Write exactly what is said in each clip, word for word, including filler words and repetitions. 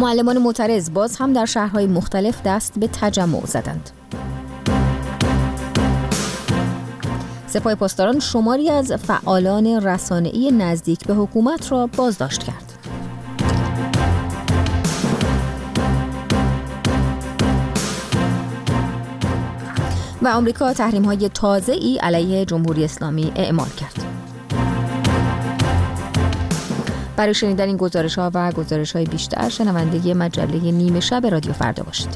معلمان معترض باز هم در شهرهای مختلف دست به تجمع زدند. سپاه پاسداران شماری از فعالان رسانه‌ای نزدیک به حکومت را بازداشت کرد. و آمریکا تحریم‌های تازه‌ای علیه جمهوری اسلامی اعمال کرد. برای شنیدن این گزارش‌ها و گزارش‌های بیشتر شنونده مجله نیمه شب رادیو فردا باشید.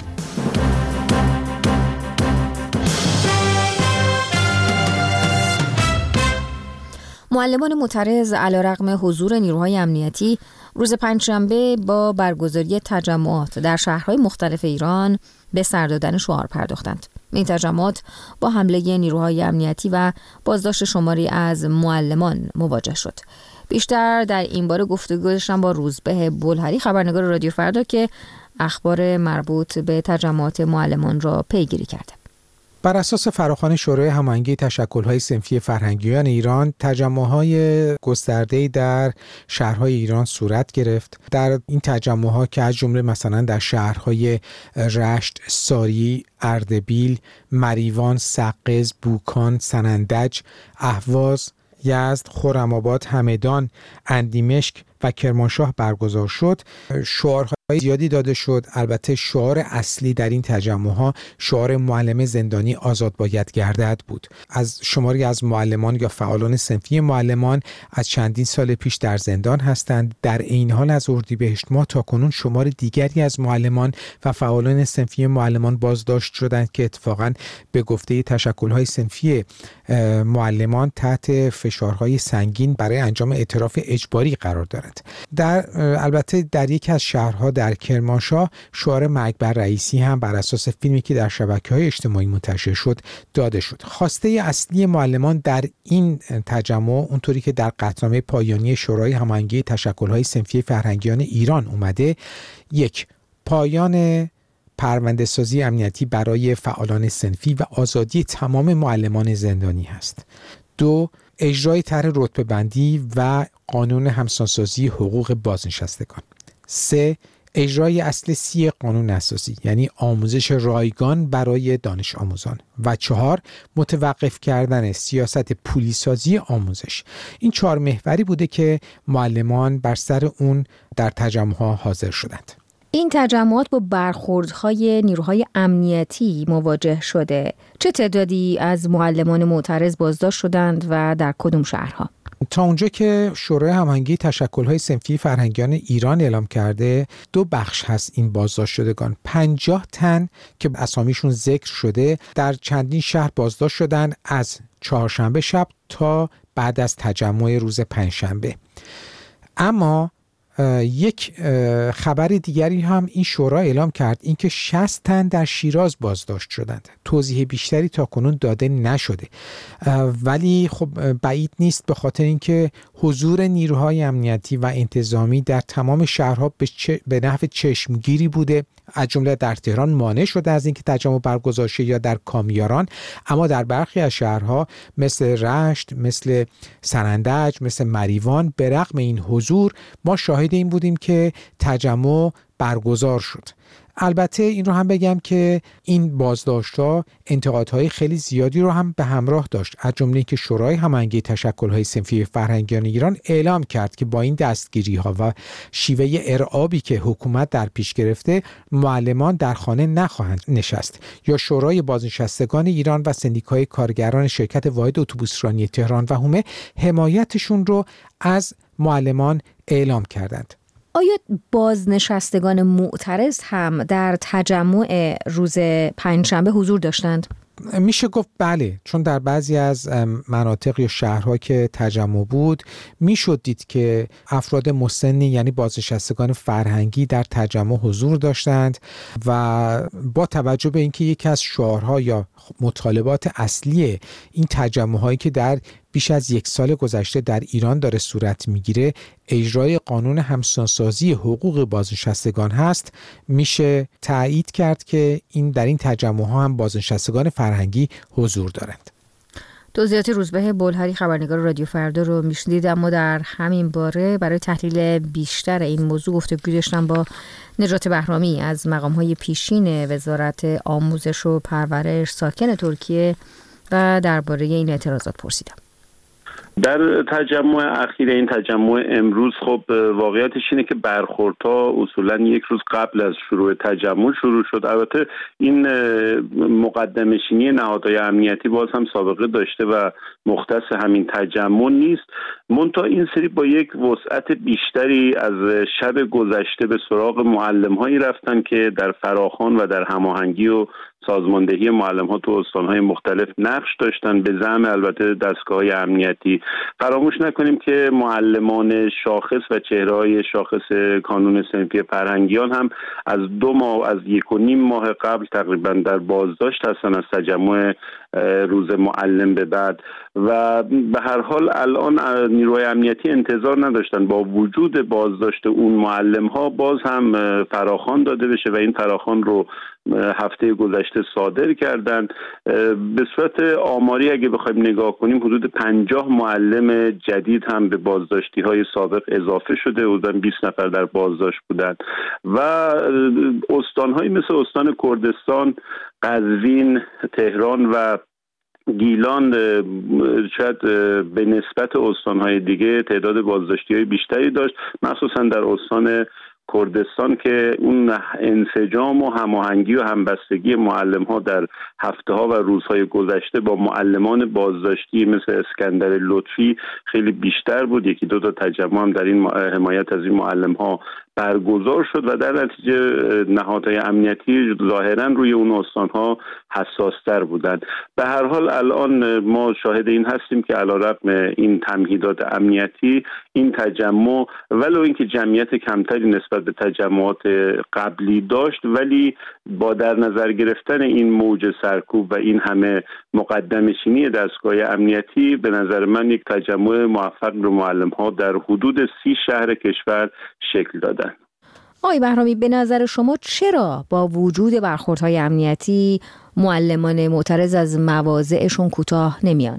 معلمان معترض علیرغم حضور نیروهای امنیتی روز پنجشنبه با برگزاری تجمعات در شهرهای مختلف ایران به سر دادن شعار پرداختند. این تجمعات با حمله نیروهای امنیتی و بازداشت شماری از معلمان مواجه شد. بیشتر در این باره گفتگو داشتم با روزبه بلهری، خبرنگار رادیو فردا، که اخبار مربوط به تجمعات معلمان را پیگیری کرده. بر اساس فراخوان شورای هماهنگی تشکل‌های صنفی فرهنگیان ایران، تجمع‌های گسترده‌ای در شهرهای ایران صورت گرفت. در این تجمع‌ها که از جمله مثلا در شهرهای رشت، ساری، اردبیل، مریوان، سقز، بوکان، سنندج، اهواز، یزد، خرم‌آباد، همدان، اندیمشک و کرمانشاه برگزار شد. شعارهای زیادی داده شد. البته شعار اصلی در این تجمع‌ها شعار معلم زندانی آزاد باید گردد بود. از شماری از معلمان یا فعالان صنفی معلمان از چندین سال پیش در زندان هستند. در این حال از اردیبهشت ماه تا کنون شمار دیگری از معلمان و فعالان صنفی معلمان بازداشت شدند که اتفاقاً به گفته تشکل‌های صنفی معلمان تحت فشارهای سنگین برای انجام اعتراف اجباری قرار دارند. در البته در یک از شهرها در کرمانشاه شعار مرگ بر رئیسی هم بر اساس فیلمی که در شبکه‌های اجتماعی منتشر شد داده شد. خواسته اصلی معلمان در این تجمع اونطوری که در قطعنامه پایانی شورای هماهنگی تشکل‌های صنفی فرهنگیان ایران اومده، یک، پایان پرونده سازی امنیتی برای فعالان صنفی و آزادی تمام معلمان زندانی هست. دو، اجرای طرح رتبه بندی و قانون همسانسازی حقوق بازنشستگان. سه، اجرای اصل سی قانون اساسی، یعنی آموزش رایگان برای دانش آموزان. و چهار، متوقف کردن سیاست پولیسازی آموزش. این چهار محوری بوده که معلمان بر سر اون در تجمع‌ها حاضر شدند. این تجمعات با برخوردهای نیروهای امنیتی مواجه شده. چه تعدادی از معلمان معترض بازداشت شدند و در کدوم شهرها؟ تا اونجا که شورای هماهنگی تشکل‌های صنفی فرهنگیان ایران اعلام کرده، دو بخش هست این بازداشت شدگان. پنجاه تن که اسامیشون ذکر شده در چندین شهر بازداشت شدن از چهارشنبه شب تا بعد از تجمع روز پنجشنبه. اما یک خبر دیگری هم این شورا اعلام کرد، اینکه شصت تن در شیراز بازداشت شدند. توضیح بیشتری تا کنون داده نشده، ولی خب بعید نیست به خاطر اینکه حضور نیروهای امنیتی و انتظامی در تمام شهرها به, چه، به نحو چشمگیری بوده. از جمله در تهران مانع شده از اینکه تجمع برگزار شه یا در کامیاران، اما در برخی از شهرها مثل رشت، مثل سنندج، مثل مریوان به رغم این حضور ما شاهد این بودیم که تجمع برگزار شد. البته این رو هم بگم که این بازداشت‌ها انتقادهای خیلی زیادی رو هم به همراه داشت، از جمله اینکه شورای هماهنگی تشکل‌های صنفی فرهنگیان ایران اعلام کرد که با این دستگیری‌ها و شیوه ارعابی که حکومت در پیش گرفته، معلمان در خانه نخواهند نشست. یا شورای بازنشستگان ایران و سندیکای کارگران شرکت واحد اتوبوسرانی تهران و حومه حمایتشون رو از معلمان اعلام کردند. آیا بازنشستگان معترض هم در تجمع روز پنجشنبه حضور داشتند؟ میشه گفت بله، چون در بعضی از مناطق یا شهرها که تجمع بود میشد دید که افراد مسنی یعنی بازنشستگان فرهنگی در تجمع حضور داشتند و با توجه به اینکه یکی از شعارها یا مطالبات اصلی این تجمع هایی که در بیش از یک سال گذشته در ایران داره صورت میگیره اجرای قانون همسانسازی حقوق بازنشستگان هست، میشه تایید کرد که این در این تجمع ها هم بازنشستگان فرهنگی حضور دارند. توضیحات روزبه بلهری خبرنگار رادیو فردا رو میشنید، اما در همین باره برای تحلیل بیشتر این موضوع گفتگو داشتم با نجات بهرامی از مقام‌های پیشین وزارت آموزش و پرورش ساکن ترکیه و درباره این اعتراضات پرسیدم. در تجمع اخیر این تجمع امروز خب واقعیتش اینه که برخوردها اصولا یک روز قبل از شروع تجمع شروع شد. البته این مقدمه‌نشینی نهادهای امنیتی باز هم سابقه داشته و مختص همین تجمع نیست، منتها این سری با یک وسعت بیشتری از شب گذشته به سراغ معلم‌هایی رفتن که در فراخوان و در هماهنگی و سازماندهی معلم‌ها تو استان‌های مختلف نقش داشتن، به زعم البته دستگاه‌های امنیتی. فراموش نکنیم که معلمان شاخص و چهره‌های شاخص کانون صنفی فرهنگیان هم از دو ماه از یک و نیم ماه قبل تقریبا در بازداشت هستن از تجمع روز معلم به بعد و به هر حال الان نیروهای امنیتی انتظار نداشتن با وجود بازداشت اون معلم‌ها باز هم فراخوان داده بشه و این فراخوان رو هفته گذشته صادر کردن. به صورت آماری اگه بخوایم نگاه کنیم حدود پنجاه معلم جدید هم به بازداشتی های سابق اضافه شده، حدود بیست نفر در بازداشت بودند و استان‌های مثل استان کردستان، قزوین، تهران و گیلان شاید به نسبت استان‌های دیگه تعداد بازداشتی‌های بیشتری داشت، مخصوصا در استان کردستان که اون انسجام و هماهنگی و همبستگی معلم‌ها در هفته‌ها و روزهای گذشته با معلمان بازداشتی مثل اسکندر لطفی خیلی بیشتر بود. یکی دو تا تجمع هم در این حمایت از این معلم‌ها برگزار شد و در نتیجه نهادهای امنیتی ظاهراً روی اون استان‌ها حساس‌تر بودند. به هر حال الان ما شاهد این هستیم که علیرغم این تمهیدات امنیتی این تجمع ولو اینکه جمعیت کمتری نسبت به تجمعات قبلی داشت، ولی با در نظر گرفتن این موج سرکوب و این همه مقدمه‌نشینی دستگاه امنیتی به نظر من یک تجمع موفق رو معلم‌ها در حدود سی شهر کشور شکل دادن. آقای بهرامی، به نظر شما چرا با وجود برخوردهای امنیتی معلمان معترض از مواضعشون کوتاه نمیان؟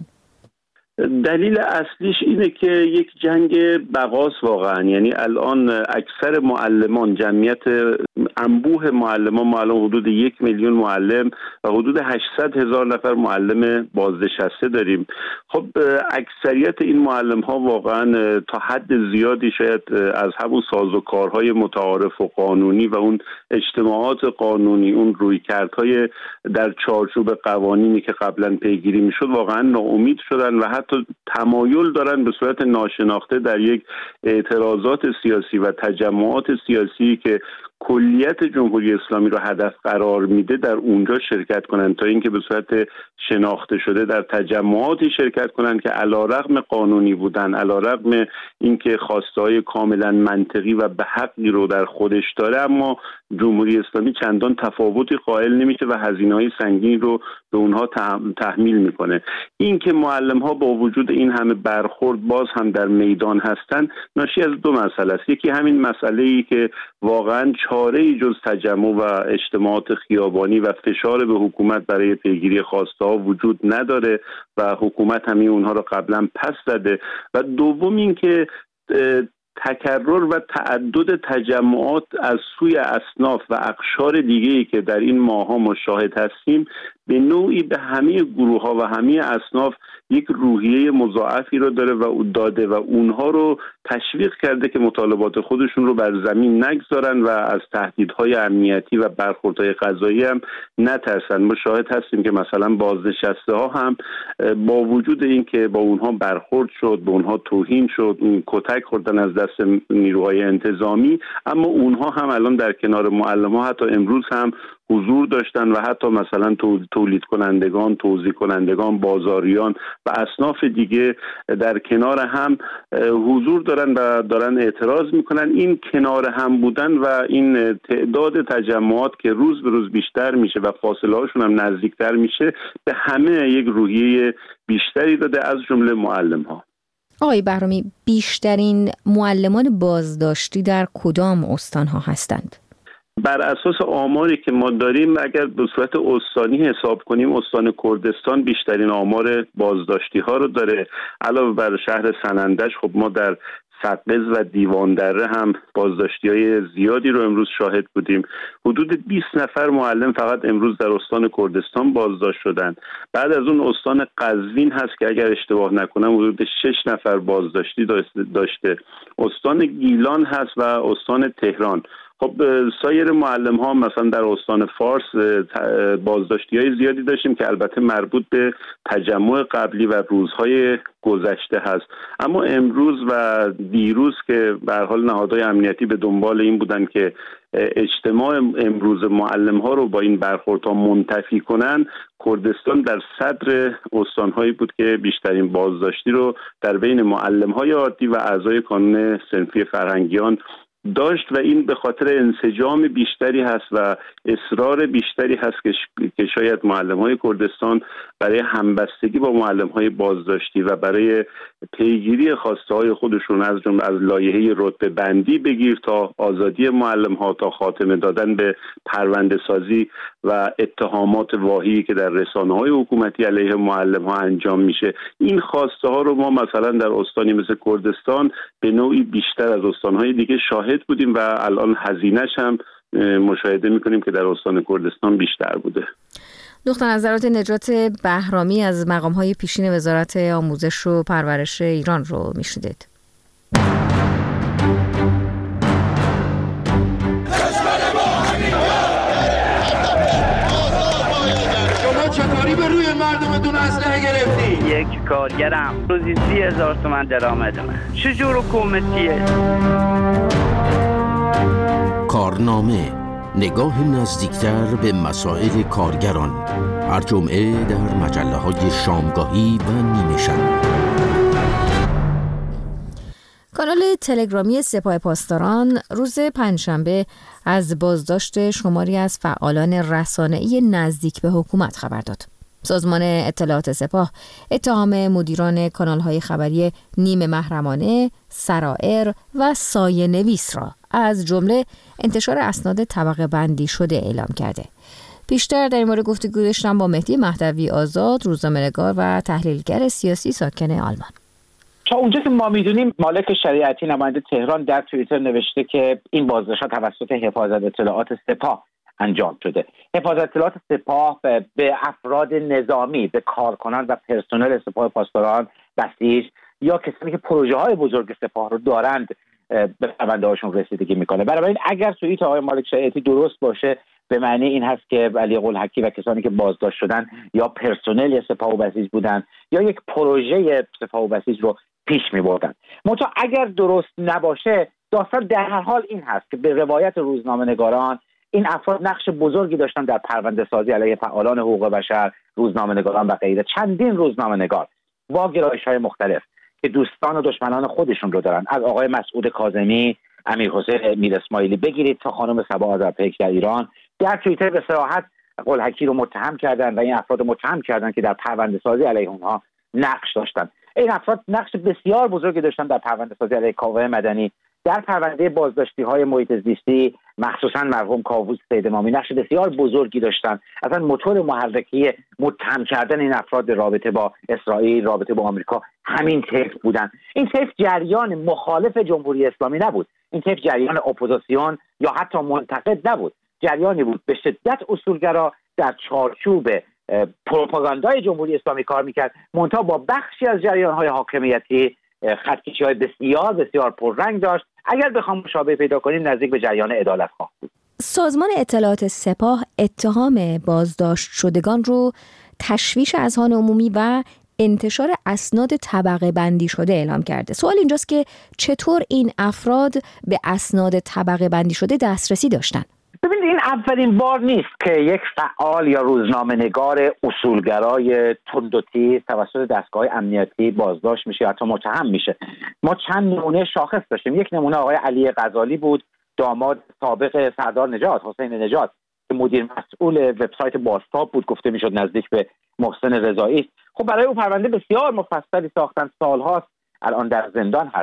دلیل اصلیش اینه که یک جنگ بقاست واقعا. یعنی الان اکثر معلمان، جمعیت انبوه معلمان، ما الان حدود یک میلیون معلم و حدود هشتصد هزار نفر معلم بازنشسته داریم. خب اکثریت این معلم ها واقعا تا حد زیادی شاید از همون سازوکارهای متعارف و قانونی و اون اجتماعات قانونی، اون رویکردهای در چارچوب قوانینی که قبلا پیگیری میشد واقعا ناامید شدن و حتی تمایل دارن به صورت ناشناخته در یک اعتراضات سیاسی و تجمعات سیاسی که کلیت جمهوری اسلامی رو هدف قرار میده در اونجا شرکت کنند، تا اینکه به صورت شناخته شده در تجمعاتی شرکت کنند که علیرغم قانونی بودن، علیرغم اینکه خواسته‌های کاملا منطقی و به حقی رو در خودش داره، اما جمهوری اسلامی چندان تفاوتی قائل نمیشه و هزینه‌های سنگینی رو به اونها تحمیل میکنه. این که معلم‌ها با وجود این همه برخورد باز هم در میدان هستن ناشی از دو مسئله است. یکی همین مسئله‌ای که واقعا چاره‌ای جز تجمع و اجتماعات خیابانی و فشار به حکومت برای پیگیری خواسته‌ها وجود نداره و حکومت همین اونها رو قبلا پس زده، و دوم این که تکرر و تعدد تجمعات از سوی اصناف و اقشار دیگه‌ای که در این ماه‌ها مشاهد هستیم به نوعی به همه گروه‌ها و همه اصناف یک روحیه مضاعفی رو داره و داده و اونها رو تشویق کرده که مطالبات خودشون رو بر زمین نگذارن و از تهدیدهای امنیتی و برخوردهای قضایی هم نترسن. ما شاهد هستیم که مثلا بازنشسته ها هم با وجود این که با اونها برخورد شد، به اونها توهین شد، اون کتک خوردن از دست نیروهای انتظامی، اما اونها هم الان در کنار معلم‌ها حتی امروز هم حضور داشتن و حتی مثلا تولید کنندگان، توزیع کنندگان، بازاریان و اصناف دیگه در کنار هم حضور دارن و دارن اعتراض میکنن. این کنار هم بودن و این تعداد تجمعات که روز به روز بیشتر میشه و فاصله هاشون هم نزدیکتر میشه به همه یک روحیه بیشتری داده، از جمله معلم ها. آقای بهرامی، بیشترین معلمان بازداشتی در کدام استان ها هستند؟ بر اساس آماری که ما داریم اگر به صورت استانی حساب کنیم استان کردستان بیشترین آمار بازداشتی ها رو داره. علاوه بر شهر سنندج خب ما در سقز و دیوان دره هم بازداشتی های زیادی رو امروز شاهد بودیم. حدود بیست نفر معلم فقط امروز در استان کردستان بازداشت شدن. بعد از اون استان قزوین هست که اگر اشتباه نکنم حدود شش نفر بازداشتی داشته. استان گیلان هست و استان تهران. خب سایر معلم ها مثلا در استان فارس بازداشتی های زیادی داشتیم که البته مربوط به تجمع قبلی و روزهای گذشته هست. اما امروز و دیروز که به هر حال نهادهای امنیتی به دنبال این بودن که اجتماع امروز معلم ها رو با این برخوردها منتفی کنن، کردستان در صدر استانهایی بود که بیشترین بازداشتی رو در بین معلم های عادی و اعضای کانون صنفی فرهنگیان داشت و این به خاطر انسجام بیشتری هست و اصرار بیشتری هست که که شاید معلم‌های کردستان برای همبستگی با معلم‌های بازداشتی و برای پیگیری خواسته‌های خودشون از جمله از لایحه رتبه بندی بگیر تا آزادی معلم‌ها تا خاتمه دادن به پرونده سازی و اتهامات واهی که در رسانه‌های حکومتی علیه معلم‌ها انجام میشه، این خواسته‌ها رو ما مثلا در استانی مثل کردستان به نوعی بیشتر از استان‌های دیگه شاهد بودیم و الان هزینه‌اش هم مشاهده می‌کنیم که در استان کردستان بیشتر بوده. دکتر نظرات نجات بهرامی از مقام‌های پیشین وزارت آموزش و پرورش ایران رو می‌شنیدید. شما چطوری به روی مردمتون اسلحه گرفتی؟ یک کارگرم روزی سی هزار تومان درآمد من. چجور حکومتیه؟ کارنامه، نگاه نزدیکتر به مسائل کارگران، هر جمعه در مجله‌های شامگاهی و نیمه شب. کانال تلگرامی سپاه پاسداران روز پنجشنبه از بازداشت شماری از فعالان رسانه‌ای نزدیک به حکومت خبر داد. سازمان اطلاعات سپاه اتهام مدیران کانال‌های خبری نیمه محرمانه، سرائر و سایه نویس را از جمله انتشار اسناد طبقه بندی شده اعلام کرده. بیشتر در این مورد گفتگو داشتم با مهدی مهدوی آزاد، روزنامه‌نگار و تحلیلگر سیاسی ساکن آلمان. تا اونجا که ما میدونیم مالک شریعتی نماینده تهران در توییتر نوشته که این بازداشت‌ها توسط حفاظت اطلاعات سپاه انجام شده. حفاظت اطلاعات سپاه به افراد نظامی، به کارکنان و پرسنل سپاه پاسداران، بسیج یا کسانی که پروژه های بزرگ سپاه رو دارند به پرونده هاشون رسیدگی میکنه. بنابراین اگر توییت آقای مالک شریعتی درست باشه به معنی این هست که علی قلحکی و کسانی که بازداشت شدن یا پرسنل سپاه و بسیج بودن یا یک پروژه سپاه و بسیج رو پیش می‌بردن. منتها اگر درست نباشه داستان در هر حال این هست که به روایت روزنامه‌نگاران این افراد نقش بزرگی داشتن در پرونده سازی علیه فعالان حقوق بشر، روزنامه‌نگاران و غیره. چندین روزنامه‌نگار با گرایش‌های مختلف که دوستان و دشمنان خودشون رو دارن، از آقای مسعود کاظمی، امیرحسین میر اسماعیلی بگیرید تا خانم صبا آذرپیک در ایران، در توییتر به صراحت قلحکی رو متهم کردن و این افراد متهم کردن که در پرونده سازی علیه اونها نقش داشتن. این افراد نقش بسیار بزرگی داشتن در پرونده سازی علیه کاوه مدنی، در پرونده بازداشتی‌های محیط زیستی، مخصوصا مرحوم کاووس سید امامی نقش بسیار بزرگی داشتن. اصلا موتور محرکی متهم کردن این افراد به رابطه با اسرائیل، رابطه با آمریکا همین طیف بودن. این طیف جریان مخالف جمهوری اسلامی نبود، این طیف جریان اپوزیسیون یا حتی منتقد نبود، جریانی بود به شدت اصولگرا در چارچوب پروپاگاندای جمهوری اسلامی کار میکرد، منتها با بخشی از جریان‌های حاکمیتی خطکشی‌های بسیار بسیار پررنگ داشت. اگر بخوام مشابه پیدا کنیم نزدیک به جریان عدالت‌خواه بود. سازمان اطلاعات سپاه اتهام بازداشت شدگان رو تشویش اذهان عمومی و انتشار اسناد طبقه بندی شده اعلام کرده. سوال اینجاست که چطور این افراد به اسناد طبقه بندی شده دسترسی داشتن؟ ببینید این اولین بار نیست که یک فعال یا روزنامه‌نگار اصولگرای تند و تیز توسط دستگاه امنیتی بازداشت میشه یا حتی متهم میشه. ما چند نمونه شاخص داشتیم. یک نمونه آقای علی غزالی بود، داماد سابق سردار نجات، حسین نجات، که مدیر مسئول وبسایت بازتاب بود، گفته میشد نزدیک به محسن رضایی. خب برای او پرونده بسیار مفصلی ساختن، سالهاست الان در زندان هست.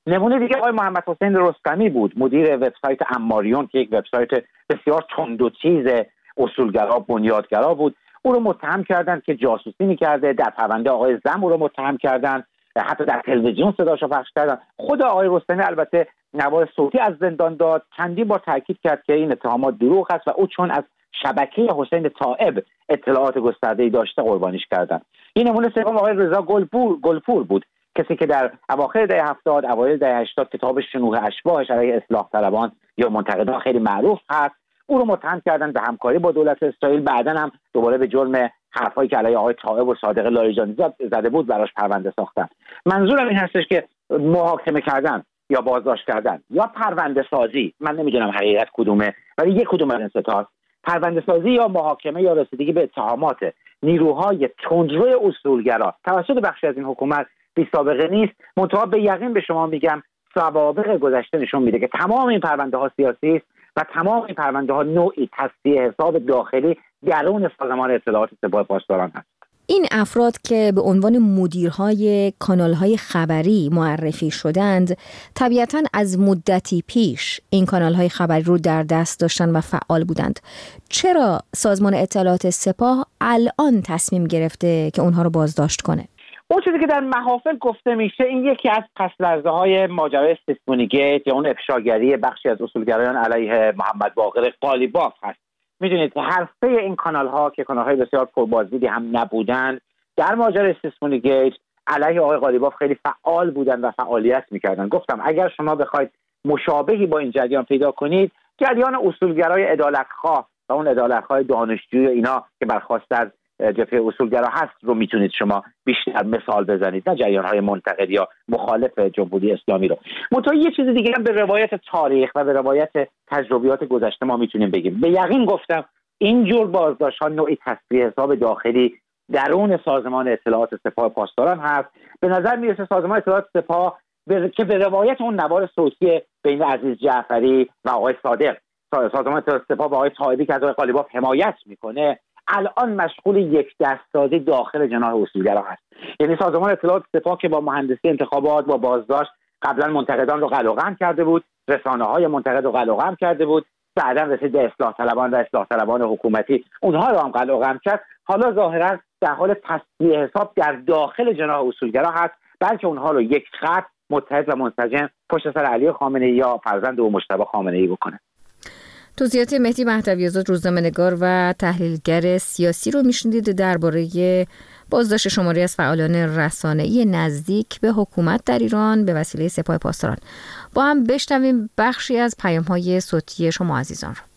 نمونه دیگه آقای محمد حسین رستمی بود، مدیر وبسایت اماریون که یک وبسایت بسیار تند و تیز اصولگرا بنیادگرا بود. او رو متهم کردند که جاسوسی می‌کرده. در پرونده آقای زم او رو متهم کردند، حتی در تلویزیون صداشو پخش کردن. خود آقای رستمی البته نوار صوتی از زندان داد، چندین بار تاکید کرد که این اتهامات دروغ است و او چون از شبکه حسین طائب اطلاعات گسترده‌ای داشته قربانیش کردن. این نمونه سوم آقای رضا گلپور گلپور بود، کسی که در اواخر دهه هفتاد اوایل دهه هشتاد کتاب شنوح اشباحش علیه اصلاح طلبان یا منتقدان خیلی معروف هست. او رو متهم کردن به همکاری با دولت اسرائیل. بعداً هم دوباره به جرم حرفایی که علیه آقای طائب و صادق لاریجانی زده بود براش پرونده ساختن. منظورم این هستش که محاکمه کردن یا بازداشت کردن یا پرونده سازی، من نمیدونم حقیقت کدومه، ولی یک کدوم از این سه تا، پرونده سازی یا محاکمه یا رسیدگی به اتهامات نیروهای تندروی اصولگرا توسط بخشی از این حکومت بی سابقه نیست. منتها به یقین به شما میگم سوابق گذشته نشون میده که تمام این پرونده ها سیاسی است و تمام این پرونده ها نوعی تصفیه حساب داخلی درون سازمان اطلاعات سپاه پاسداران هست. این افراد که به عنوان مدیرهای کانالهای خبری معرفی شدند طبیعتاً از مدتی پیش این کانالهای خبری رو در دست داشتن و فعال بودند. چرا سازمان اطلاعات سپاه الان تصمیم گرفته که اونها رو بازداشت کنه؟ اون چیزی که در محافل گفته میشه این یکی از پس‌لرزه های ماجرای سیسمونی گیت یا اون افشاگری بخشی از اصولگرایان علیه محمد باقر قالیباف هست. میدونید هر سه این کانال ها که کانال های بسیار پربازدیدی هم نبودن در ماجرای سیسمونی گیت علیه آقای قالیباف خیلی فعال بودن و فعالیت میکردن. گفتم اگر شما بخواید مشابهی با این جریان پیدا کنید، جریان اصولگرای عدالتخواه و اون عدالتخواه دانشجوی و اینا که برخواسته از جبهه اصولگرا هست رو میتونید شما بیشتر مثال بزنید، نه جریان‌های منتقد یا مخالف جمهوری اسلامی رو. منتها یه چیز دیگه هم به روایت تاریخ و به روایت تجربیات گذشته ما میتونیم بگیم. به یقین گفتم این جور بازداشت‌ها نوعی تصفیه حساب داخلی درون سازمان اطلاعات سپاه پاسداران هست. به نظر میرسه سازمان اطلاعات سپاه به... که به روایت اون نوار صوتی بین عزیز جعفری و آقای صادق، سازمان اطلاعات سپاه با آقای طائبی که از آقای قالیباف حمایت میکنه، الان مشغول یک دستسازی داخل جناح اصولگرا هست. یعنی سازمان اطلاعات سپاه که با مهندسی انتخابات با بازداشت قبلا منتقدان رو قلقم کرده بود، رسانه‌های منتقد رو قلقم کرده بود، بعدا رسید به اصلاح طلبان و اصلاح طلبان حکومتی اونها رو هم قلقم کرد، حالا ظاهرا در حال تصفیه حساب در داخل جناح اصولگرا هست، بلکه اونها رو یک خط متحد و منسجم پشت سر علی خامنه‌ای یا فرزند او مجتبی خامنه‌ای بکنه. توضیحات مهدی مهدوی‌آزاد روزنامه‌نگار و تحلیلگر سیاسی رو میشنیدید درباره بازداشت شماری از فعالان رسانه‌ای نزدیک به حکومت در ایران به وسیله سپاه پاسداران. با هم بشنویم بخشی از پیام‌های صوتی شما عزیزان رو.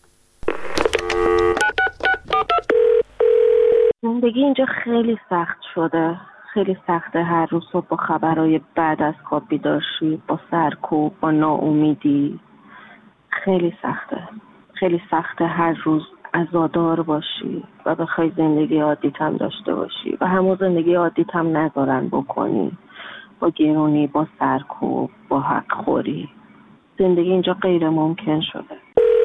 زندگی اینجا خیلی سخت شده، خیلی سخته. هر روز صبح با خبرهای بعد از خواب بیدار شی، با سرکوب، با ناامیدی، خیلی سخته. خیلی سخته هر روز عزادار باشی و بخوای زندگی عادیت هم داشته باشی و همون زندگی عادیت هم نذارن بکنی، با گرونی، با سرکوب، با حق خوری. زندگی اینجا غیر ممکن شده.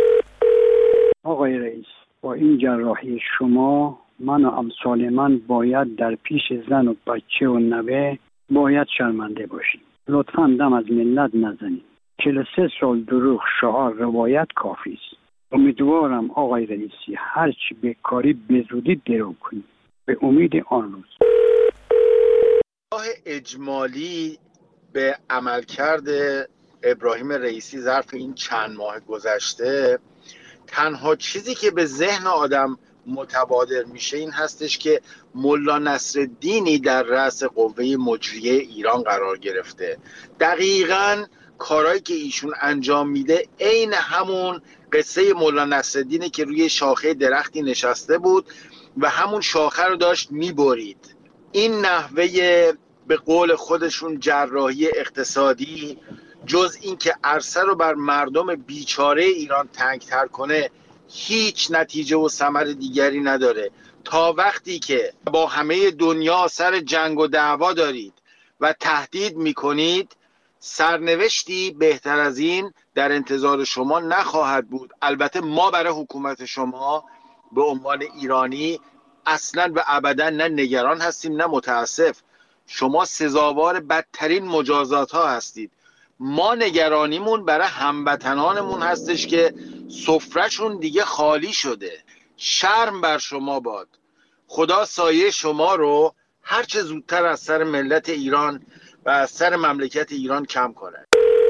آقای رئیس، با این جراحی شما من و امثال من باید در پیش زن و بچه و نوه باید شرمنده باشیم. لطفاً دم از ملت نزنید. چهل و سه سال دروغ، شعار، روایت کافی است. امیدوارم آقای رئیسی هرچی بکاری به زودی درو کنید به امید آن روز. نگاه اجمالی به عملکرد ابراهیم رئیسی ظرف این چند ماه گذشته، تنها چیزی که به ذهن آدم متبادر میشه این هستش که ملا نصرالدینی در رأس قوه مجریه ایران قرار گرفته. دقیقاً کارهایی که ایشون انجام میده عین همون قصه ملا نصرالدینی که روی شاخه درختی نشسته بود و همون شاخه رو داشت میبرید. این نحوه به قول خودشون جراحی اقتصادی جز این که عرصه رو بر مردم بیچاره ایران تنگ‌تر کنه هیچ نتیجه و ثمر دیگری نداره. تا وقتی که با همه دنیا سر جنگ و دعوا دارید و تهدید میکنید، سرنوشتی بهتر از این در انتظار شما نخواهد بود. البته ما برای حکومت شما به عنوان ایرانی اصلا و ابدا نه نگران هستیم نه متاسف. شما سزاوار بدترین مجازات ها هستید. ما نگرانیمون برای هموطنانمون هستش که سفرهشون دیگه خالی شده. شرم بر شما باد. خدا سایه شما رو هر چه زودتر از سر ملت ایران و از سر مملکت ایران کم کنه.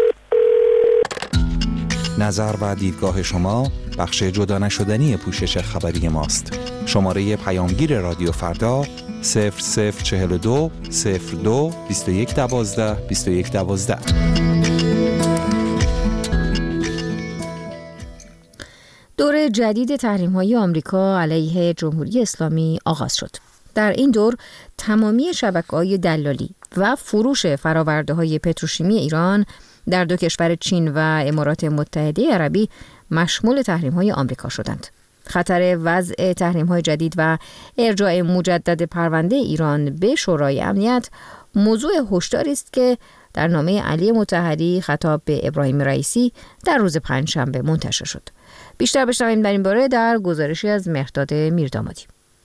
نظر و دیدگاه شما بخش جدا نشدنی پوشش خبری ماست. شماره پیامگیر رادیو فردا صفر صفر چهل و دو صفر دو بیست و یک دوازده بیست و یک دوازده. دور جدید تحریم‌های آمریکا علیه جمهوری اسلامی آغاز شد. در این دور تمامی شبکه‌های دلالی و فروش فرآورده‌های پتروشیمی ایران در دو کشور چین و امارات متحده عربی مشمول تحریم‌های آمریکا شدند. خطر وضع تحریم‌های جدید و ارجاع مجدد پرونده ایران به شورای امنیت موضوع هشداری است که در نامه علی مطهری خطاب به ابراهیم رئیسی در روز پنجشنبه منتشر شد. بیشتر بشنویم در این باره در گزارشی از مهرداد میردامادی.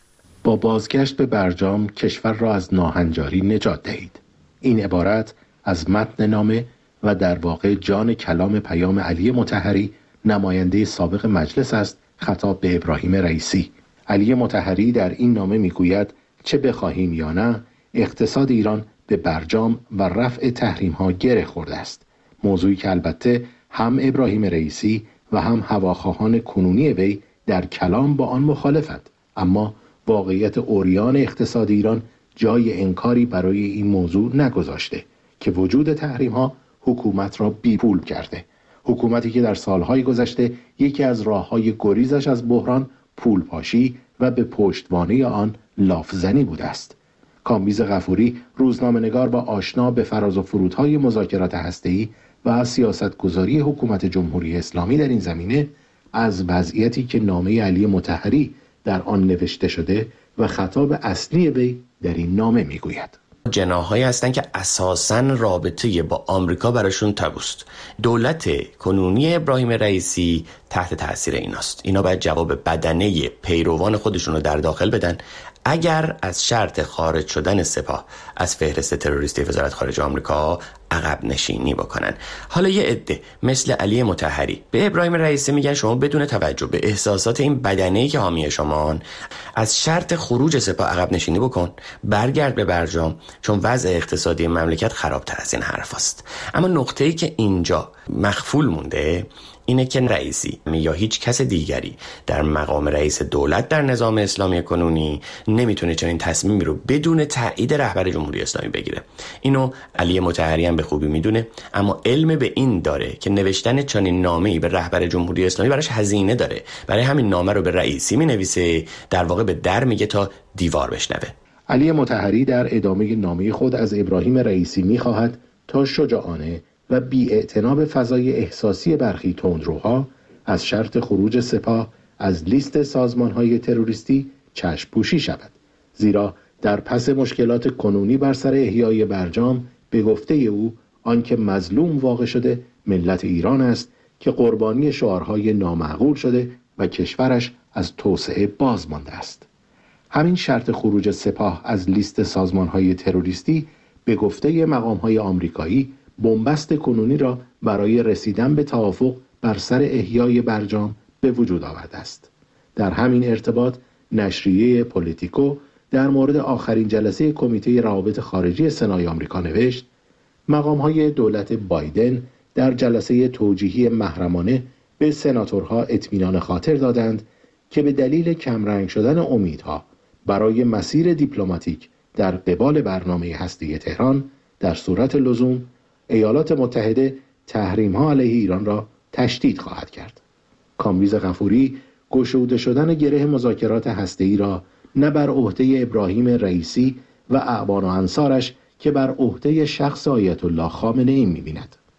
با بازگشت به برجام کشور را از ناهنجاری نجات دهید. این عبارت از متن نامه و در واقع جان کلام پیام علی مطهری نماینده سابق مجلس است خطاب به ابراهیم رئیسی. علی مطهری در این نامه میگوید چه بخواهیم یا نه اقتصاد ایران به برجام و رفع تحریم ها گره خورده است. موضوعی که البته هم ابراهیم رئیسی و هم هواخواهان کنونی وی در کلام با آن مخالفند، اما واقعیت عریان اقتصاد ایران جای انکاری برای این موضوع نگذاشته که وجود تحریم ها حکومت را بی پول کرده. حکومتی که در سالهای گذشته یکی از راههای گریزش از بحران پول پاشی و به پشتوانه آن لافزنی بوده است. کامبیز غفوری روزنامه‌نگار و آشنا به فراز و فرودهای مذاکرات هسته‌ای و سیاستگذاری حکومت جمهوری اسلامی در این زمینه از وضعیتی که نامه علی مطهری در آن نوشته شده و خطاب اصلی وی در این نامه میگوید. جناح‌هایی هستن که اساساً رابطه با آمریکا براشون تبوست. دولت کنونی ابراهیم رئیسی تحت تاثیر ایناست. اینا باید جواب بدنه پیروان خودشون رو در داخل بدن. اگر از شرط خارج شدن سپاه از فهرست تروریستی وزارت خارجه آمریکا عقب نشینی بکنن. حالا یه عده مثل علی مطهری به ابراهیم رئیسی میگن شما بدون توجه به احساسات این بدنه‌ای که حامی شمان از شرط خروج سپاه عقب نشینی بکن، برگرد به برجام، چون وضع اقتصادی مملکت خرابتر از این حرف است. اما نقطه‌ای که اینجا مخفول مونده اینه که رئیسی یا هیچ کس دیگری در مقام رئیس دولت در نظام اسلامی کنونی نمیتونه چنین تصمیمی رو بدون تایید رهبر جمهوری اسلامی بگیره. اینو علی مطهری هم به خوبی میدونه، اما علم به این داره که نوشتن چنین نامه‌ای به رهبر جمهوری اسلامی براش هزینه داره. برای همین نامه رو به رئیسی مینویسه، در واقع به در میگه تا دیوار بشنوه. علی مطهری در ادامه نامه خود از ابراهیم رئیسی میخواهد تا شجاعانه و بی‌اعتنا به فضای احساسی برخی تندروها از شرط خروج سپاه از لیست سازمان‌های تروریستی چشم پوشی شود، زیرا در پس مشکلات کنونی بر سر احیای برجام به گفته او آنکه مظلوم واقع شده ملت ایران است که قربانی شعارهای نامعقول شده و کشورش از توسعه باز مانده است. همین شرط خروج سپاه از لیست سازمان‌های تروریستی به گفته مقام‌های آمریکایی بنبست کنونی را برای رسیدن به توافق بر سر احیای برجام به وجود آورده است. در همین ارتباط نشریه پولیتیکو در مورد آخرین جلسه کمیته روابط خارجی سنای آمریکا نوشت مقام‌های دولت بایدن در جلسه توجیهی محرمانه به سناتورها اطمینان خاطر دادند که به دلیل کمرنگ شدن امیدها برای مسیر دیپلماتیک در قبال برنامه هسته‌ای تهران در صورت لزوم ایالات متحده تحریم‌ها علیه ایران را تشدید خواهد کرد. کامبیز غفوری گشوده شدن گره مذاکرات هسته‌ای را نه بر عهده ابراهیم رئیسی و اعوان و انصارش که بر عهده شخص آیت الله خامنه‌ای می‌بیند.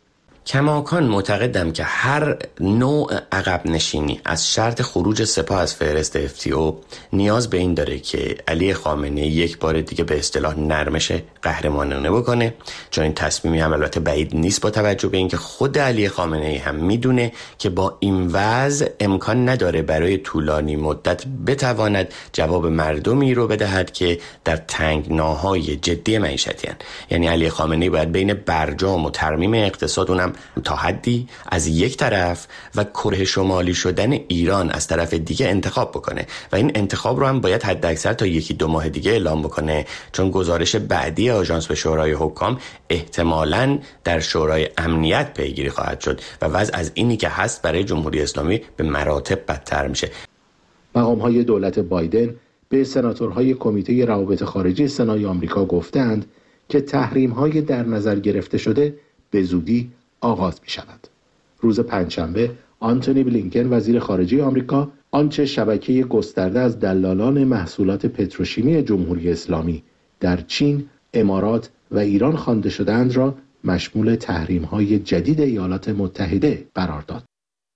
کماکان معتقدم که هر نوع عقب نشینی از شرط خروج سپاه از فهرست اف تی او نیاز به این داره که علی خامنه‌ای یک بار دیگه به اصطلاح نرمش قهرمانانه بکنه، چون این تصمیمی هم البته بعید نیست با توجه به اینکه خود علی خامنه‌ای هم میدونه که با این وضع امکان نداره برای طولانی مدت بتواند جواب مردمی رو بدهد که در تنگناهای جدی معیشتی هستند. یعنی علی خامنه‌ای باید بین برجام و ترمیم اقتصاد، اونم تا حدی از یک طرف، و کره شمالی شدن ایران از طرف دیگه انتخاب بکنه و این انتخاب رو هم باید حداکثر تا یکی دو ماه دیگه اعلام بکنه، چون گزارش بعدی آژانس به شورای حکام احتمالاً در شورای امنیت پیگیری خواهد شد و وضع از اینی که هست برای جمهوری اسلامی به مراتب بدتر میشه. مقام‌های دولت بایدن به سناتورهای کمیته روابط خارجی سنای آمریکا گفتند که تحریم‌های در نظر گرفته شده به زودی آغاز می‌شود. روز پنجشنبه آنتونی بلینکن وزیر خارجه آمریکا آنچه شبکه گسترده از دلالان محصولات پتروشیمی جمهوری اسلامی در چین، امارات و ایران خوانده شده‌اند را مشمول تحریم‌های جدید ایالات متحده قرار داد.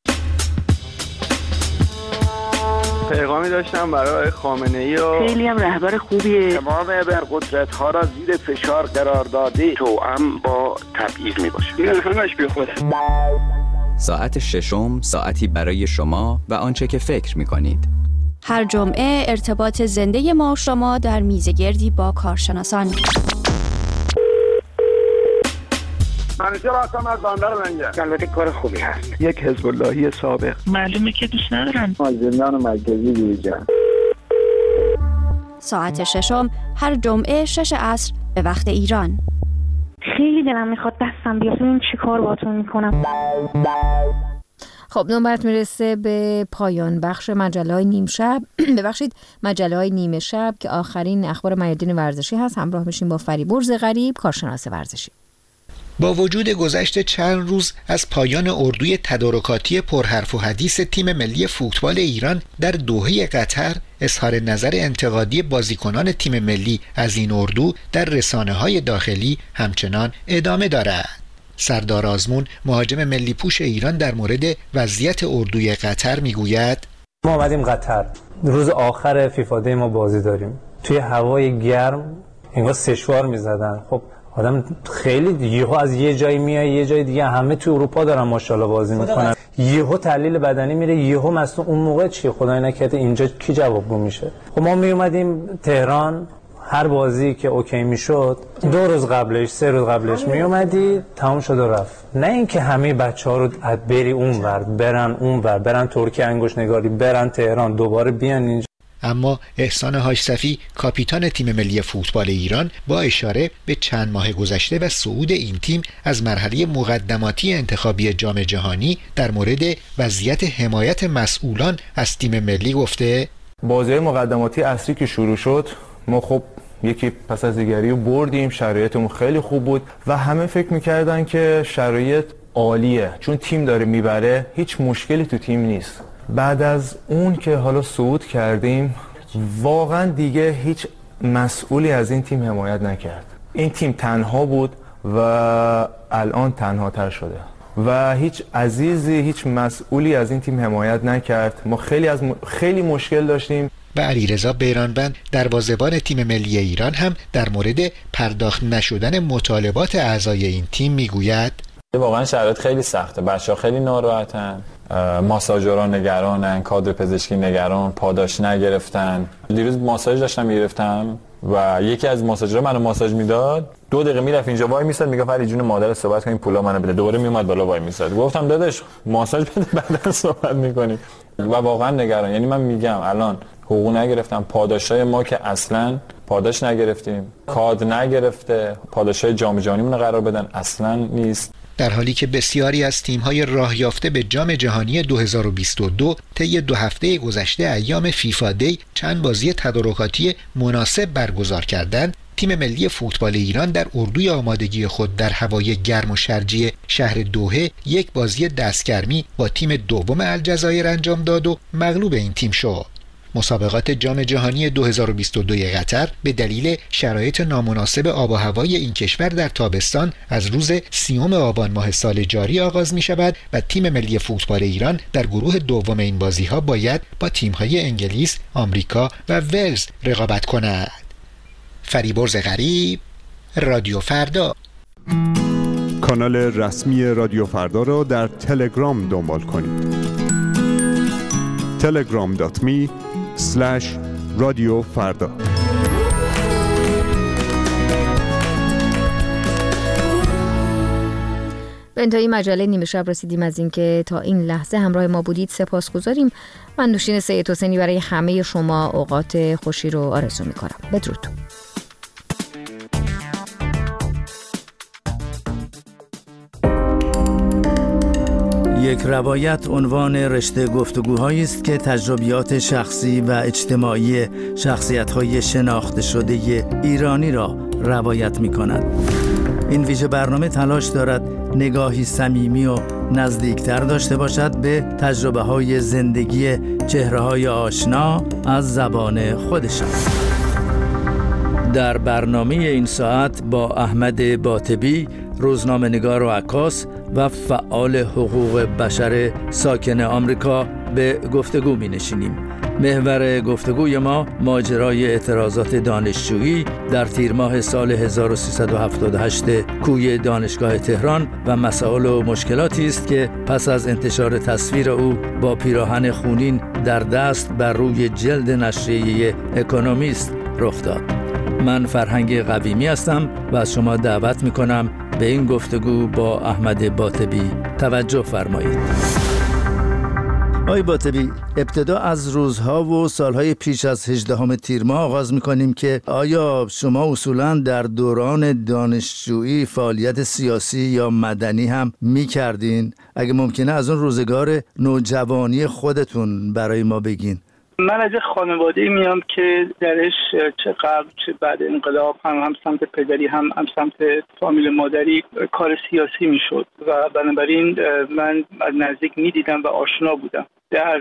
پیغامی داشتم برای خامنه‌ای و خیلی هم رهبر خوبیه. تمام ابرقدرت‌ها را زیر فشار قرار داده، توأم با تبعیض میباشه. این همش بیخوده. ساعت ششم، ساعتی برای شما و آنچه که فکر می‌کنید. هر جمعه ارتباط زنده ما شما در میزگردی با کارشناسان. منیجر هستم از بندر منگه. البته کار خوبی هست. یک حزب اللهی سابق. معلومه که دوست ندارن. مازندران مرکزی دیجا. ساعت ششم هر جمعه شش عصر به وقت ایران. خیلی دلم میخواد دستم بیاد ببینم چی کار باهاتون میکنم. خب نوبت میرسه به پایان بخش مجله‌های نیم شب ببخشید مجله‌های نیمه شب که آخرین اخبار میادین ورزشی هست. همراه میشیم با فریبرز غریب، کارشناس ورزشی. با وجود گذشت چند روز از پایان اردوی تدارکاتی پرحرف و حدیث تیم ملی فوتبال ایران در دوحه قطر، اظهار نظر انتقادی بازیکنان تیم ملی از این اردو در رسانه‌های داخلی همچنان ادامه دارد. سردار آزمون، مهاجم ملی پوش ایران، در مورد وضعیت اردوی قطر میگوید: ما اومدیم قطر، روز آخر فیفا دی ما بازی داریم، توی هوای گرم انگار سشوار میزدن. خب آدم خیلی یهو از یه جایی میای یه جای دیگه، همه تو اروپا دارن ماشاءالله بازی میکنن، یهو تحلیل بدنی میره، یهو مصدوم. اون موقع چی خدای نکرده اینجا کی جوابگو میشه؟ خب ما می اومدیم تهران، هر بازی که اوکی میشد دو روز قبلش سه روز قبلش می اومدی تمام شد و رفت. نه اینکه همه بچه‌ها رو بری اونور برن اونور برن ترکیه انگوش نگاری برن تهران دوباره بیان اینجا. اما احسان حاجصفی، کاپیتان تیم ملی فوتبال ایران، با اشاره به چند ماه گذشته و صعود این تیم از مرحله مقدماتی انتخابی جام جهانی، در مورد وضعیت حمایت مسئولان از تیم ملی گفته: بازی مقدماتی اصلی که شروع شد، ما خب یکی پس از دیگری بردیم، شرایطمون خیلی خوب بود و همه فکر میکردن که شرایط عالیه چون تیم داره میبره، هیچ مشکلی تو تیم نیست. بعد از اون که حالا صعود کردیم، واقعا دیگه هیچ مسئولی از این تیم حمایت نکرد. این تیم تنها بود و الان تنها تر شده و هیچ عزیزی، هیچ مسئولی از این تیم حمایت نکرد. ما خیلی از م... خیلی مشکل داشتیم. و علیرضا بیرانبند، دروازه‌بان تیم ملی ایران، هم در مورد پرداخت نشدن مطالبات اعضای این تیم میگوید: واقعا شرایط خیلی سخته، بچه‌ها خیلی ناراحتن، ماساژورها نگرانن، کادر پزشکی نگران، پاداش نگرفتن. دیروز ماساژ داشتم میگرفتم و یکی از ماساژورها منو ماساژ میداد، دو دقیقه میرفت اینجا وای میساد، میگفت علی جون مادر صحبت کنیم پولا منو بده، دوباره میومد بالا وای میساد. گفتم داداش ماساژ بده بعدا صحبت میکنیم. و واقعا نگران. یعنی من میگم الان حقوق نگرفتم، پاداشای ما که اصلا پاداش نگرفتیم، کاد نگرفته، پاداشای جام جهانیمون قرار بدن اصلا نیست. در حالی که بسیاری از تیم‌های راه یافته به جام جهانی دو هزار و بیست و دو طی دو هفته گذشته ایام فیفا دی چند بازی تدارکاتی مناسب برگزار کردند، تیم ملی فوتبال ایران در اردوی آمادگی خود در هوای گرم و شرجی شهر دوحه یک بازی دستگرمی با تیم دوم الجزایر انجام داد و مغلوب این تیم شد. مسابقات جام جهانی دو هزار و بیست و دو قطر به دلیل شرایط نامناسب آب و هوای این کشور در تابستان از روز سیوم آبان ماه سال جاری آغاز می شود و تیم ملی فوتبال ایران در گروه دوم این بازی ها باید با تیم های انگلیس، آمریکا و ولز رقابت کند. فریبرز غریب، رادیو فردا. کانال رسمی رادیو فردا را در تلگرام دنبال کنید. تلگرام دات می اسلش رادیو فردا. به انتهای مجله نیمه شب رسیدیم. از اینکه تا این لحظه همراه ما بودید سپاسگزاریم. من نوشین سید حسینی برای همه شما اوقات خوشی رو آرزو می‌کنم. بدرود. یک روایت عنوان رشته گفتگوهایی است که تجربیات شخصی و اجتماعی شخصیت‌های شناخته شده ایرانی را روایت می‌کند. این ویژه برنامه تلاش دارد نگاهی صمیمی و نزدیکتر داشته باشد به تجربه‌های زندگی چهره‌های آشنا از زبان خودشان. در برنامه این ساعت با احمد باطبی، روزنامه‌نگار و عکاس و فعال حقوق بشر ساکن آمریکا به گفتگو می‌نشینیم. محور گفتگوی ما ماجرای اعتراضات دانشجویی در تیر ماه سال هزار و سیصد و هفتاد و هشت کوی دانشگاه تهران و مسائل و مشکلاتی است که پس از انتشار تصویر او با پیراهن خونین در دست بر روی جلد نشریه اکونومیست رخ داد. من فرهنگ قویمی هستم و از شما دعوت می‌کنم به این گفتگو با احمد باطبی توجه فرمایید. آقای باطبی، ابتدا از روزها و سالهای پیش از هجدهم تیر ماه آغاز می‌کنیم که آیا شما اصولاً در دوران دانشجویی فعالیت سیاسی یا مدنی هم می‌کردین؟ اگه ممکنه از اون روزگار نوجوانی خودتون برای ما بگین. من از خانواده‌ای میام که درش چه قبل چه بعد انقلاب هم هم سمت پدری هم هم سمت فامیل مادری کار سیاسی میشد و بنابراین من از نزدیک میدیدم و آشنا بودم. در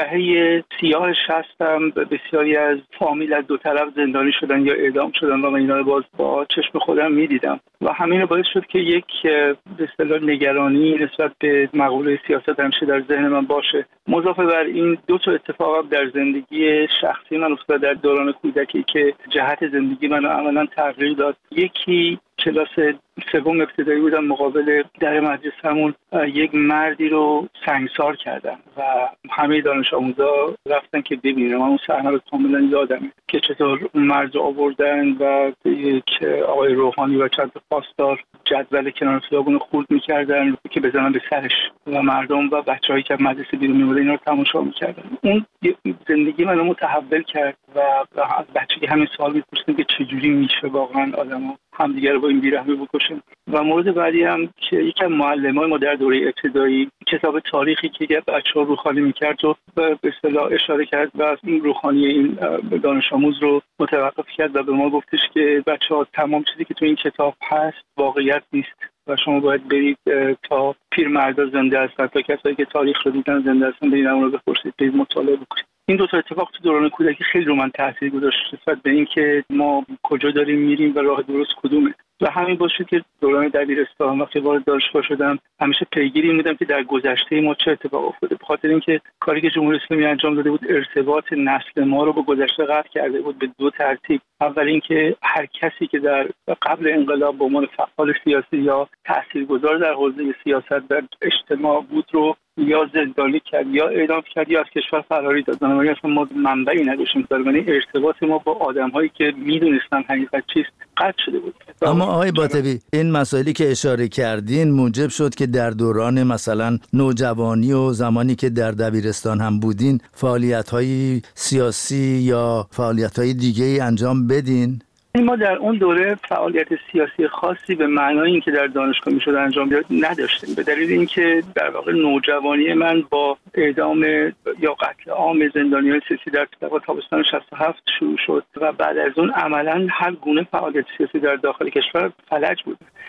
دهه سیاه شصتم بسیاری از فامیل از دو طرف زندانی شدن یا اعدام شدن و من اینا رو باز با چشم خودم میدیدم و همین باعث شد که یک به اصطلاح نگرانی نسبت به مقوله سیاست همیشه در ذهن من باشه. مضافه بر این دو تا اتفاق در زندگی شخصی من افتاد در دوران کودکی که جهت زندگی منو عملاً تغییر داد. یکی کلاس سوم ابتدایی بودم، مقابل در مدرسه‌مون یک مردی رو سنگسار کردن و همه دانش آموزا رفتن که ببینن. من اون صحنه رو کاملا یادمه که چطور اون مرد رو آوردن و یک آقای روحانی و چند تا پاسدار جدول کنار خیابون خورد می‌کردن که بزنن به سرش و مردم و بچه‌هایی که مدرسه بیرون می‌اومدن اینا رو تماشا می‌کردن. اون زندگی منو متحول کرد و از بچگی همین سوال می‌پرسیدم که چجوری میشه واقعا آدم‌ها همدیگه رو با این بیرحمی بکشن. و مورد بعدی هم که یکی از معلمای ما در دوره ابتدایی کتاب تاریخی که بچه‌ها روخانی می‌کرد و به اصطلاح اشاره کرد و از این روخانی این دانش آموز رو متوقف کرد و به ما گفتش که بچه‌ها تمام چیزی که تو این کتاب هست واقعیت نیست و شما باید برید تا پیرمردا زنده هستن، تا کسایی که تاریخ رو دیدن زنده هستن برید اون رو بپرسید، برید مطالعه بکنید. این دو تا اتفاق تو دوران کودکی خیلی رو من تاثیر گذاشت نسبت به اینکه ما کجا داریم میریم و راه درست کدومه. و همین باعث شد که دوران دبیرستان وقتی وارد دانشگاه شدم همیشه پیگیری این بودم که در گذشته ما چه اتفاق افتاده، به خاطر اینکه کاری که جمهوری اسلامی انجام داده بود ارتباط نسل ما رو با گذشته قطع کرده بود به دو ترتیب. اول اینکه هر کسی که در قبل انقلاب به عنوان فعال سیاسی یا تاثیرگذار در حوزه سیاست در اجتماع بود رو یا زندانی کرد یا اعدام کرد یا از کشور فراری داد. بنابراین اصلا ما منبعی نداشتیم، بنابراین ارتباط ما با آدم‌هایی که میدونستن حقیقت چیست قطع شده بود. اما آقای باطبی، این مسائلی که اشاره کردین موجب شد که در دوران مثلا نوجوانی و زمانی که در دبیرستان هم بودین فعالیت‌های سیاسی یا فعالیت‌های دیگه‌ای انجام بدین؟ ما در اون دوره فعالیت سیاسی خاصی به معنای اینکه در دانشگاه میشد انجام بیاد نداشتیم، به دلیل اینکه در واقع نوجوانی من با اعدام یا قتل عام زندانیان سیاسی در تابستان شصت و هفت شروع شد و بعد از اون عملاً هر گونه فعالیت سیاسی در داخل کشور فلج بود.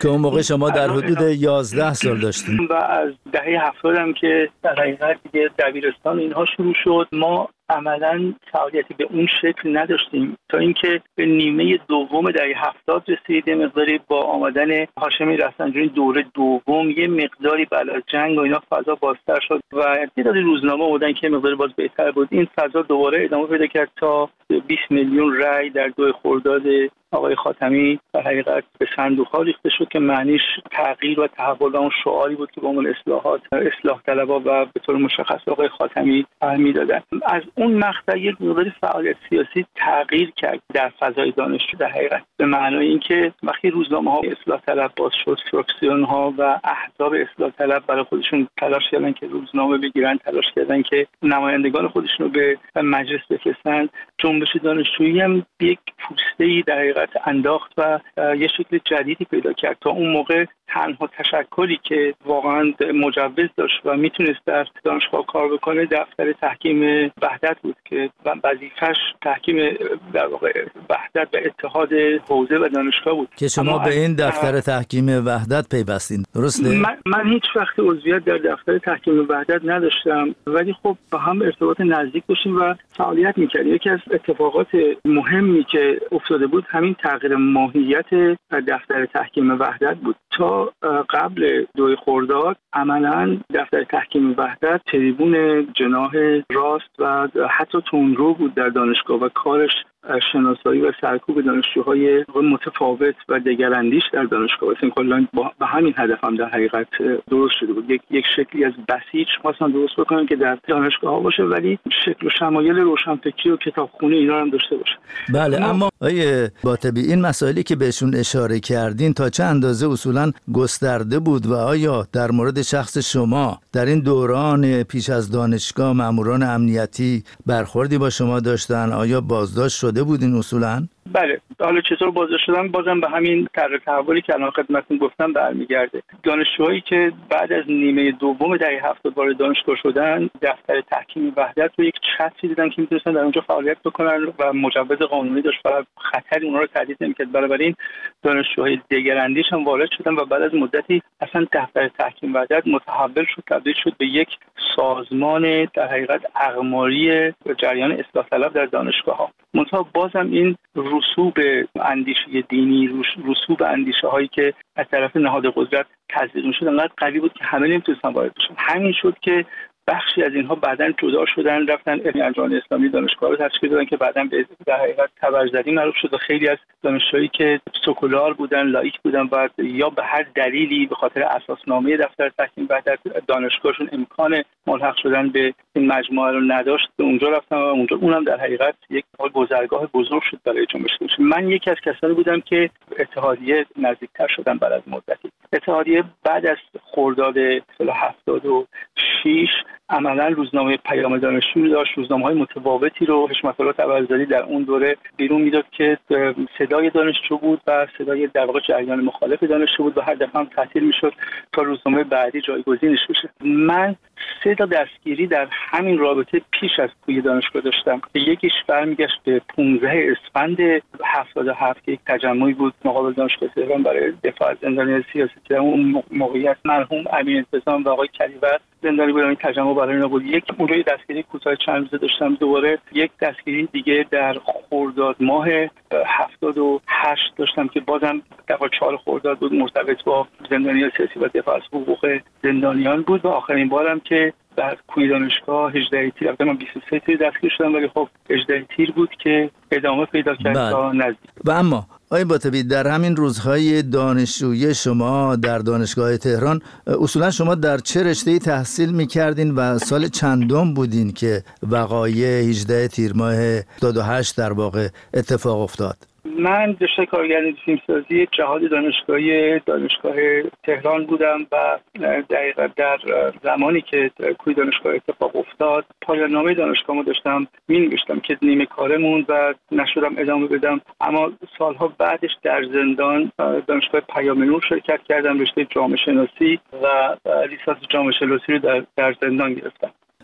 که اون موقع شما در حدود یازده سال داشتین و از دهه هفتاد هم که در حقیقت دیگه دبیرستان اینها شروع شد. ما عملا فعالیتی به اون شکل نداشتیم تا اینکه به نیمه دوم دهه هفتاد رسید. یه مقداری با آمدن هاشمی رفسنجانی دوره دوم یه مقداری بعد از جنگ و اینا فضا بازتر شد و تعداد روزنامه بودن که مقداری باز بهتر بود. این فضا دوباره ادامه پیدا کرد تا بیست میلیون رای در دو خرداد آقای خاتمی در حقیقت به صندوق‌ها ریخته شد که معنیش تغییر و تحول و اون شعاری بود که به عنوان اصلاحات اصلاح طلبها و به طور مشخص آقای خاتمی میدادن. از اون مقطع یک مقدار فعالیت سیاسی تغییر کرد در فضای دانشجو در حقیقت به معنای اینکه وقتی روزنامه‌ها اصلاح طلب باز شد، فراکسیون‌ها و احزاب اصلاح طلب برای خودشون تلاش کردن که روزنامه بگیرن، تلاش کردن که نمایندگان خودشون رو به مجلس بفرستن. جنبش دانشجویی هم یک پوسته‌ای در حقیقت انداخت و یه شکل جدیدی پیدا کرد. تا اون موقع تنها تشکلی که واقعا مجوز داشت و میتونست در دانشگاه کار بکنه دفتر تحکیم وحدت بود که وظیفش تحکیم در واقع وحدت و اتحاد حوزه و دانشگاه بود که شما به این دفتر تحکیم وحدت پیوستین، درسته؟ من, من هیچ وقت عضویت در دفتر تحکیم وحدت نداشتم ولی خب با هم ارتباط نزدیک داشتیم و فعالیت میکردیم. یکی از اتفاقات مهمی که افتاده بود همین تغییر ماهیت دفتر تحکیم وحدت بود. تا قبل دو خرداد عملاً دفتر تحکیم وحدت تریبون جناح راست و حتی تندرو بود در دانشگاه و کارش شناسایی و سرکوب دانشجوهای متفاوت و دگراندیش در دانشگاه است. کلاً با همین هدف هم در حقیقت درست شده بود. یک یک شکلی از بسیج خواستن درست بکنن که در دانشگاه ها باشه ولی شکل و شمایل روشنفکری و کتابخونه اینا هم داشته باشه. بله، اما آیه باطبی این مسائلی که بهشون اشاره کردین تا چه اندازه اصولاً گسترده بود و آیا در مورد شخص شما در این دوران پیش از دانشگاه ماموران امنیتی برخوردی با شما داشتن؟ آیا بازداشت شده بودین اصولاً؟ بله، حالا چطور بازداشت شدن بازم به همین طرح تحولی که الان خدمتتون گفتم برمیگرده. دانشجوهایی که بعد از نیمه دوم دهه هفتاد وارد دانشگاه شدن دفتر تحکیم وحدت رو یک چتری دیدن که میتونستن در اونجا فعالیت بکنن و مجوز قانونی داشت و خطری اونها رو تهدید نمی‌کرد. بنابراین دانشجوهای دگراندیش هم وارد شدن و بعد از مدتی اصلا دفتر تحکیم وحدت متحول شد، تبدیل شد به یک سازمان در حقیقت اقماری جریان اصلاح طلب در دانشگاه‌ها. منتها بازم این رسوب اندیشه دینی، رسوب اندیشه هایی که از طرف نهاد قدرت تزریق می‌شد انقدر قوی بود که همه نمی‌تونستن وارد بشن. همین شد که بخشی از اینها بعداً جدا شدن، رفتن انجمن اسلامی دانشگاه رو تشکیل دادن که بعداً به در حقیقت تبرزدی معروف شد و خیلی از دانشجویی که سکولار بودن، لایک بودن و یا به هر دلیلی به خاطر اساسنامه دفتر تحکیم وحدت دانشگاهشون امکان ملحق شدن به این مجموعه رو نداشت، به اونجا رفتن و اونجا اونم در حقیقت یک گذرگاه بزرگ شد برای جنبش. من یکی از کسانی بودم که اتحادیه نزدیکتر شدم بعد از مدتی. اتحادیه بعد از خرداد هفتاد و شش عملا روزنامه پیام دانشجو داشت، روزنامه‌های متفاوتی رو حشمت الله تبرزدی در اون دوره بیرون میداد که صدای دانشجو بود و صدای در واقع جریان مخالف دانشجو بود و هر دفعه هم تعطیل میشد تا روزنامه بعدی جایگزینش بشه. من سه تا دستگیری در همین رابطه پیش از توی دانشگاه داشتم که یکیش برمیگشت به پانزده اسفند هفتاد و هفت که یک تجمعی بود مقابل دانشگاه تهران برای دفاع از زندانیان سیاسی که اون موقعیت مرحوم امین انتظام و آقای کلیور زندانی بودن. این تجمع برای اینا بود. یک اونجای دستگیری کوتاه چند روزه داشتم. دوباره یک دستگیری دیگه در خرداد ماه هفتاد و هشت داشتم که بازم در چهار خرداد بود، مرتبط با زندانیان سیاسی و دفاع از حقوق زندانیان بود و آخرین بارم که در کوی دانشگاه هجده تیر، البته من بیست و سه تیر دستگیر شدم ولی خب هجده تیر بود که ادامه پیدا کرد تا نزدیک. و اما آقای باطبی در همین روزهای دانشجویی شما در دانشگاه تهران اصولا شما در چه رشته‌ای تحصیل می‌کردین و سال چندم بودین که وقایع هجده تیر ماه هفتاد و هشت در واقع اتفاق افتاد؟ من رشته کارگردانی فیلمسازی جهاد دانشگاهی دانشگاه تهران بودم و دقیقاً در زمانی که کوی دانشگاه اتفاق افتاد پایان نامه دانشگاهمو داشتم می‌نوشتم که نیمه کاره موند و نشدم ادامه بدم. اما سالها بعدش در زندان دانشگاه پیام نور شرکت کردم، رشته جامعه شناسی و لیسانس جامعه شناسی رو در, در زندان گرفتم.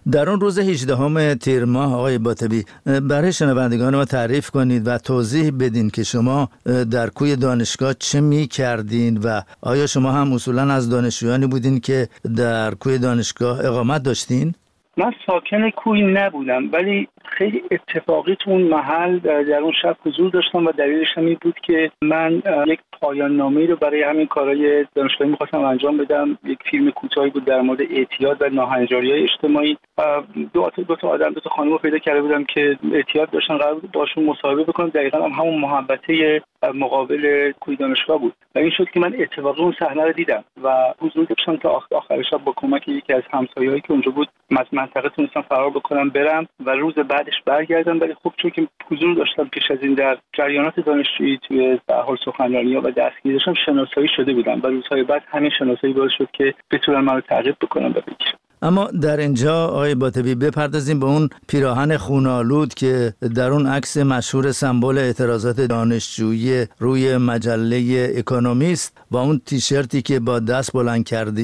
در اون روز هجدهم تیر ماه آقای باطبی برای شنوندگان ما تعریف کنید و توضیح بدین که شما در کوی دانشگاه چه می کردین و آیا شما هم اصولا از دانشجویانی بودین که در کوی دانشگاه اقامت داشتین؟ من ساکن کوی نبودم، ولی خیلی اتفاقی تو اون محل در اون شب حضور داشتم و دلیلش هم این بود که من یک پایان نامه‌ای رو برای همین کارهای دانشگاهی می‌خواستم انجام بدم. یک فیلم کوتاهی بود در مورد اعتیاد و ناهنجاری‌های اجتماعی. دو تا دو تا آدم دو تا خانم رو پیدا کرده بودم که اعتیاد داشتن، قرار بود باشون مصاحبه بکنم. دقیقاً هم همون محوطه مقابل کوی دانشگاه بود و این شد که من اتفاقی اون صحنه رو دیدم و حضور داشتم تا آخر شب با کمک یکی از همسایه‌هایی که اونجا بود از منطقه تونستم فرار بکنم برم و روز بعدش برگردم. ولی خب چون که حضور داشتم پیش از این در جریانات دانشجویی توی به حال سخنرانی‌ها و دستگیری داشتم، شناسایی شده بودم و روزهای بعد همین شناسایی باعث شد که بتونن منو تعقیب بکنن و بگیرن. اما در اینجا آقای باطبی بپردازیم به اون پیراهن خون‌آلود که در اون عکس مشهور سمبل اعتراضات دانشجویی روی مجله اکونومیست و اون تیشرتی که با دست بلند کردی